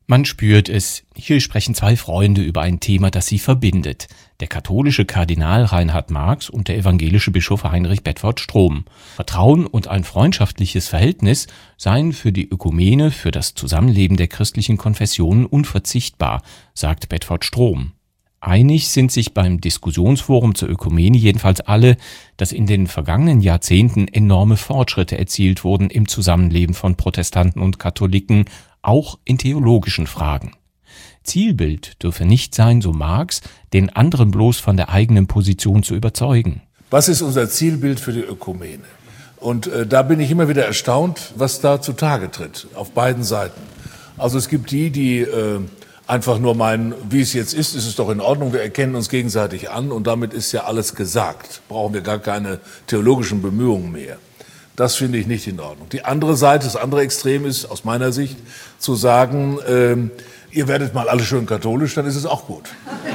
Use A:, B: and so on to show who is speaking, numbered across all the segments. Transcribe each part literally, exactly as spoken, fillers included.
A: Man spürt es, hier sprechen zwei Freunde über ein Thema, das sie verbindet. Der katholische Kardinal Reinhard Marx und der evangelische Bischof Heinrich Bedford Strom. Vertrauen und ein freundschaftliches Verhältnis seien für die Ökumene, für das Zusammenleben der christlichen Konfessionen unverzichtbar, sagt Bedford Strom. Einig sind sich beim Diskussionsforum zur Ökumene jedenfalls alle, dass in den vergangenen Jahrzehnten enorme Fortschritte erzielt wurden im Zusammenleben von Protestanten und Katholiken, auch in theologischen Fragen. Zielbild dürfe nicht sein, so Marx, den anderen bloß von der eigenen Position zu überzeugen.
B: Was ist unser Zielbild für die Ökumene? Und äh, da bin ich immer wieder erstaunt, was da zutage tritt, auf beiden Seiten. Also es gibt die, die äh, einfach nur meinen, wie es jetzt ist, ist es doch in Ordnung, wir erkennen uns gegenseitig an und damit ist ja alles gesagt. Brauchen wir gar keine theologischen Bemühungen mehr. Das finde ich nicht in Ordnung. Die andere Seite, das andere Extrem ist aus meiner Sicht zu sagen, ähm, ihr werdet mal alle schön katholisch, dann ist es auch gut.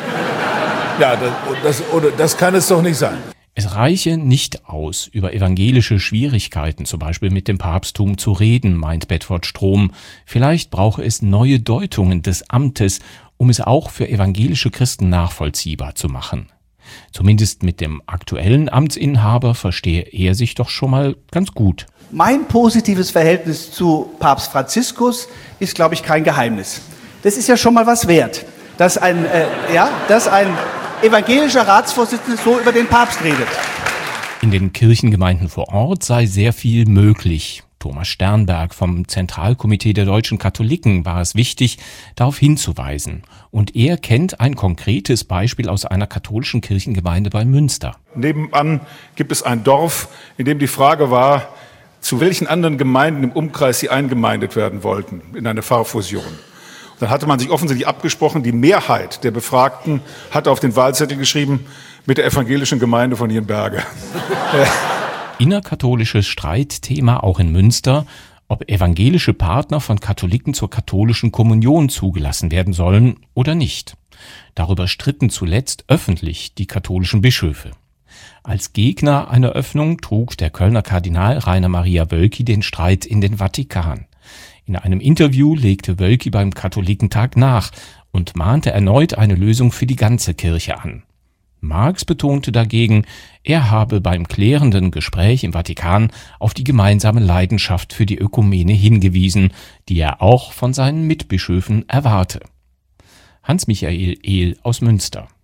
B: Ja, das, das, oder, das kann es doch nicht sein.
A: Es reiche nicht aus, über evangelische Schwierigkeiten, zum Beispiel mit dem Papsttum, zu reden, meint Bedford Strom. Vielleicht brauche es neue Deutungen des Amtes, um es auch für evangelische Christen nachvollziehbar zu machen. Zumindest mit dem aktuellen Amtsinhaber verstehe er sich doch schon mal ganz gut.
C: Mein positives Verhältnis zu Papst Franziskus ist, glaube ich, kein Geheimnis. Das ist ja schon mal was wert, dass ein, äh, ja, dass ein evangelischer Ratsvorsitzender so über den Papst redet.
A: In den Kirchengemeinden vor Ort sei sehr viel möglich. Thomas Sternberg vom Zentralkomitee der deutschen Katholiken war es wichtig, darauf hinzuweisen. Und er kennt ein konkretes Beispiel aus einer katholischen Kirchengemeinde bei Münster.
D: Nebenan gibt es ein Dorf, in dem die Frage war, zu welchen anderen Gemeinden im Umkreis sie eingemeindet werden wollten in eine Pfarrfusion. Dann hatte man sich offensichtlich abgesprochen, die Mehrheit der Befragten hatte auf den Wahlzettel geschrieben, mit der evangelischen Gemeinde von Nienberge.
A: Innerkatholisches Streitthema auch in Münster, ob evangelische Partner von Katholiken zur katholischen Kommunion zugelassen werden sollen oder nicht. Darüber stritten zuletzt öffentlich die katholischen Bischöfe. Als Gegner einer Öffnung trug der Kölner Kardinal Rainer Maria Wölki den Streit in den Vatikan. In einem Interview legte Wölki beim Katholikentag nach und mahnte erneut eine Lösung für die ganze Kirche an. Marx betonte dagegen, er habe beim klärenden Gespräch im Vatikan auf die gemeinsame Leidenschaft für die Ökumene hingewiesen, die er auch von seinen Mitbischöfen erwarte. Hans-Michael Ehl aus Münster.